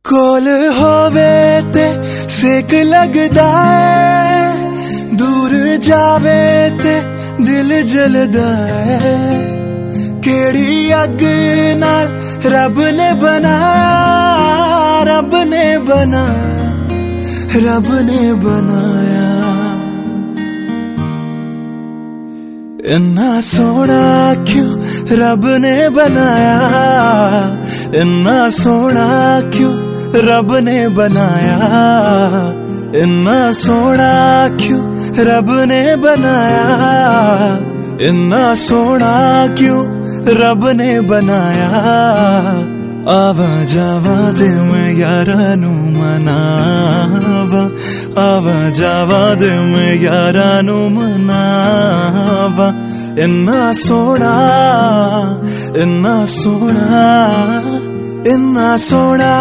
कोल होवे ते सेक लगदा है, दूर जावे ते दिल जलदा है। केड़ी अग नाल रब ने बनाया, रब ने बनाया, रब ने बनाया। इन्ना सोना क्यों रब ने बनाया, इन्ना सोना क्यों रब ने बनाया, इन्ना सोना क्यों रब ने बनाया, इन्ना सोना क्यों रब ने बनाया। आवा जावा दे मैं यारा नू मनावा, आवा जावा दे मैं यारा नू मनावा। इन्ना सोना, इन्ना सोना, इन्ना सोना।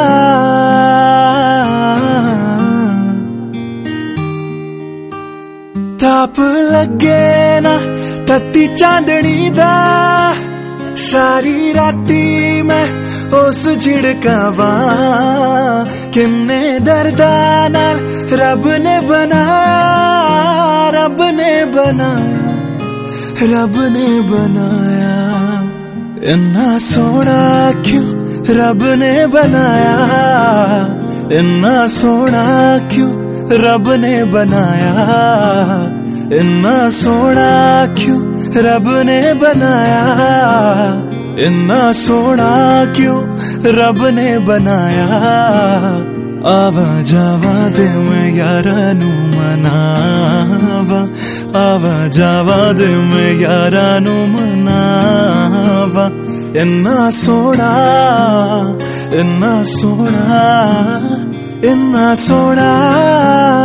ताप लगे ना तत्ती चांदनी दा, सारी राती मैं उस झिड़कावा। किन्ने दर्दा नाल रब ने बनाया, रब ने बनाया, रब ने बनाया। इन्ना सोना क्यों रब ने बनाया, इन्ना सोना क्यों रब ने बनाया, इन्ना सोना क्यों रब ने बनाया, इन्ना सोना क्यों रब ने बनाया। आवा जावा दे मैं यारा नू मनावा, आवा जावा दे मैं यारा नू मनावा। इन्ना सोना, इन्ना सोना, इन्ना सोना।